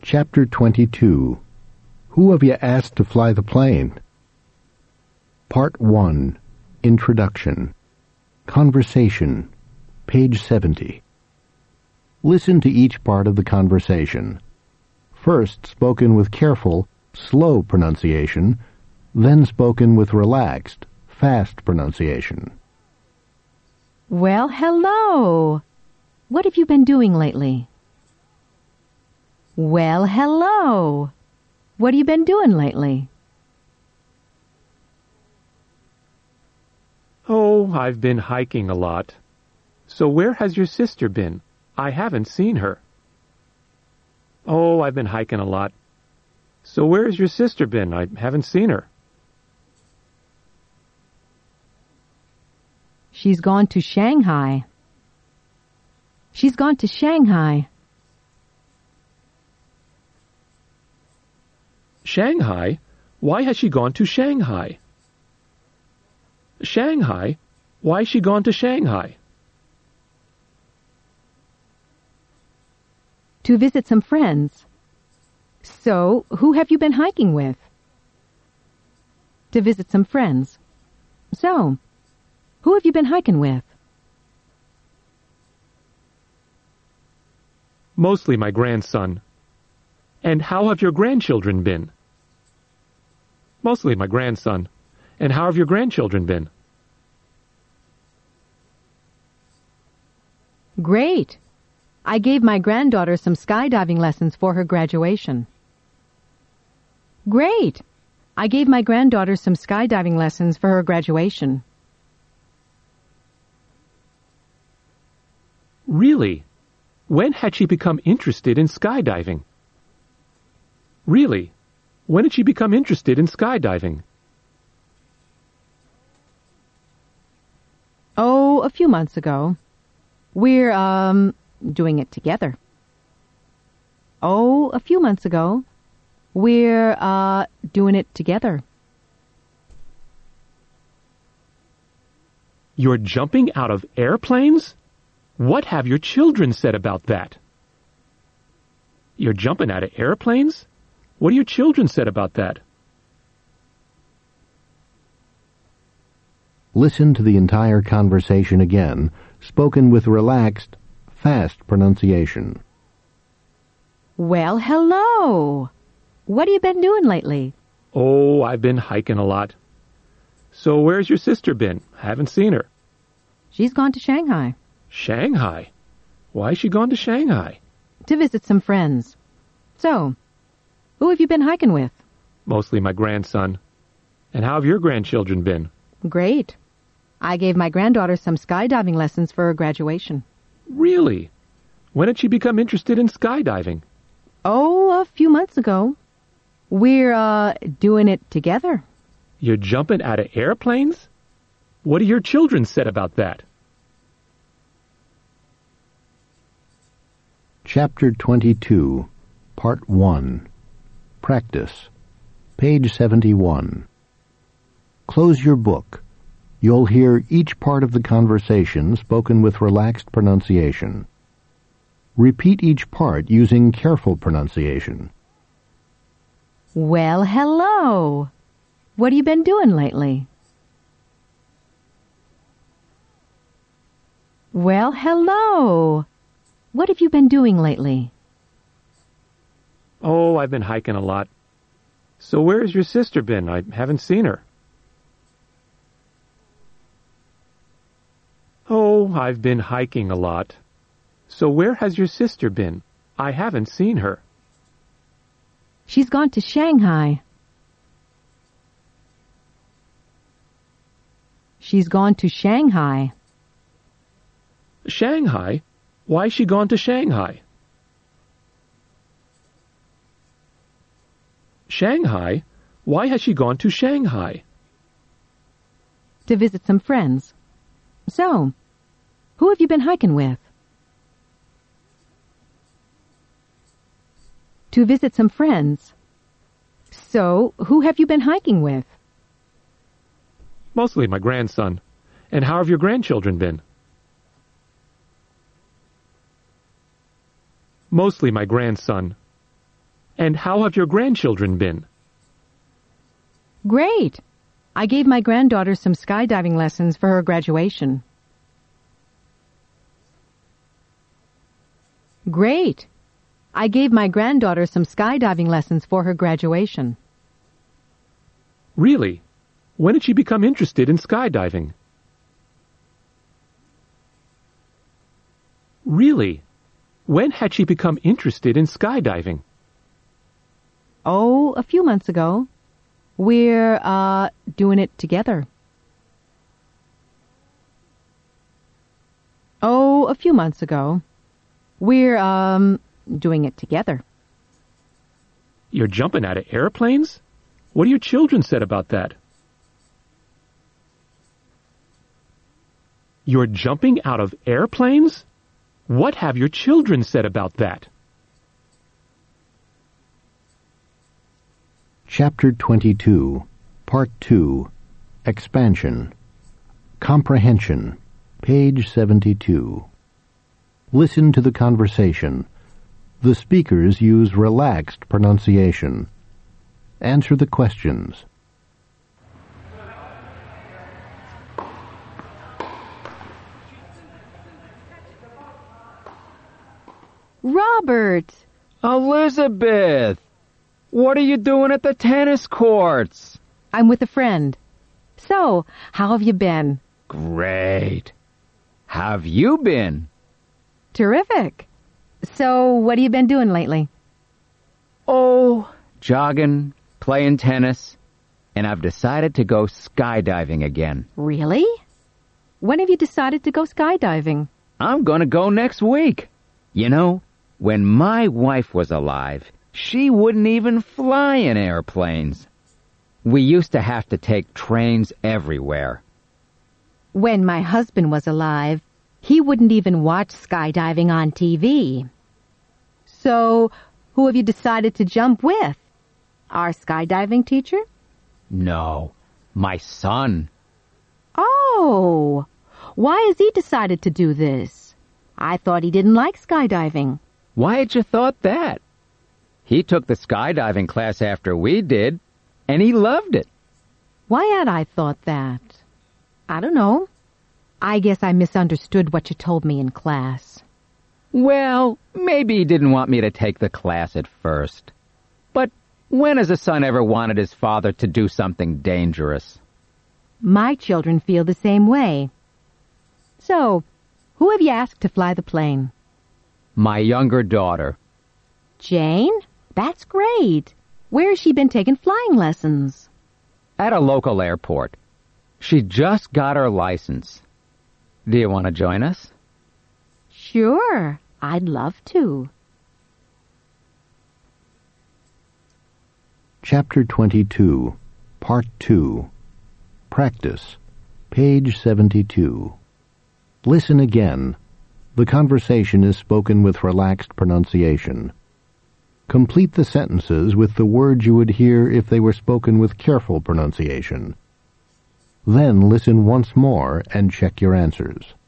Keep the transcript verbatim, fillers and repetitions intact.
Chapter twenty-two. Who have you asked to fly the plane? Part one. Introduction. Conversation. Page seventy. Listen to each part of the conversation. First spoken with careful, slow pronunciation, then spoken with relaxed, fast pronunciation. Well, hello. What have you been doing lately? Well, hello. What have you been doing lately? Oh, I've been hiking a lot. So where has your sister been? I haven't seen her. Oh, I've been hiking a lot. So where has your sister been? I haven't seen her. She's gone to Shanghai. She's gone to Shanghai. Shanghai? Why has she gone to Shanghai? Shanghai? Why has she gone to Shanghai? To visit some friends. So, who have you been hiking with? To visit some friends. So, who have you been hiking with? Mostly my grandson. And how have your grandchildren been? Mostly my grandson. And how have your grandchildren been? Great. I gave my granddaughter some skydiving lessons for her graduation. Great. I gave my granddaughter some skydiving lessons for her graduation. Really? When had she become interested in skydiving? Really? When did she become interested in skydiving? Oh, a few months ago. We're, um, doing it together. Oh, a few months ago. We're, uh, doing it together. You're jumping out of airplanes? What have your children said about that? You're jumping out of airplanes? What have your children said about that? Listen to the entire conversation again, spoken with relaxed, fast pronunciation. Well, hello. What have you been doing lately? Oh, I've been hiking a lot. So where's your sister been? Haven't seen her. She's gone to Shanghai. Shanghai? Why has she gone to Shanghai? To visit some friends. So, who have you been hiking with? Mostly my grandson. And how have your grandchildren been? Great. I gave my granddaughter some skydiving lessons for her graduation. Really? When did she become interested in skydiving? Oh, a few months ago. We're, uh, doing it together. You're jumping out of airplanes? What have your children said about that? Chapter twenty-two. Part one. Practice. Page seventy-one. Close your book. You'll hear each part of the conversation spoken with relaxed pronunciation. Repeat each part using careful pronunciation. Well, hello. What have you been doing lately? Well, hello. What have you been doing lately? Oh, I've been hiking a lot. So where's your sister been? I haven't seen her. Oh, I've been hiking a lot. So where has your sister been? I haven't seen her. She's gone to Shanghai. She's gone to Shanghai. Shanghai? Why has she gone to Shanghai? Shanghai? Why has she gone to Shanghai? To visit some friends. So, who have you been hiking with? To visit some friends. So, who have you been hiking with? Mostly my grandson. And how have your grandchildren been? Mostly my grandson. And how have your grandchildren been? Great. I gave my granddaughter some skydiving lessons for her graduation. Great. I gave my granddaughter some skydiving lessons for her graduation. Really? When did she become interested in skydiving? Really? When had she become interested in skydiving? Oh, a few months ago. We're, uh, doing it together. Oh, a few months ago. We're, um, doing it together. You're jumping out of airplanes? What do your children said about that? You're jumping out of airplanes? What have your children said about that? Chapter twenty-two, Part two, Expansion. Comprehension, page seventy-two. Listen to the conversation. The speakers use relaxed pronunciation. Answer the questions. Robert! Elizabeth! What are you doing at the tennis courts? I'm with a friend. So, how have you been? Great. How have you been? Terrific. So, what have you been doing lately? Oh, jogging, playing tennis, and I've decided to go skydiving again. Really? When have you decided to go skydiving? I'm gonna go next week. You know, when my wife was alive, she wouldn't even fly in airplanes. We used to have to take trains everywhere. When my husband was alive, he wouldn't even watch skydiving on T V. So, who have you decided to jump with? Our skydiving teacher? No, my son. Oh, why has he decided to do this? I thought he didn't like skydiving. Why had you thought that? He took the skydiving class after we did, and he loved it. Why had I thought that? I don't know. I guess I misunderstood what you told me in class. Well, maybe he didn't want me to take the class at first. But when has a son ever wanted his father to do something dangerous? My children feel the same way. So, who have you asked to fly the plane? My younger daughter. Jane? That's great. Where has she been taking flying lessons? At a local airport. She just got her license. Do you want to join us? Sure, I'd love to. Chapter twenty-two, Part two, Practice, page seventy-two. Listen again. The conversation is spoken with relaxed pronunciation. Complete the sentences with the words you would hear if they were spoken with careful pronunciation. Then listen once more and check your answers.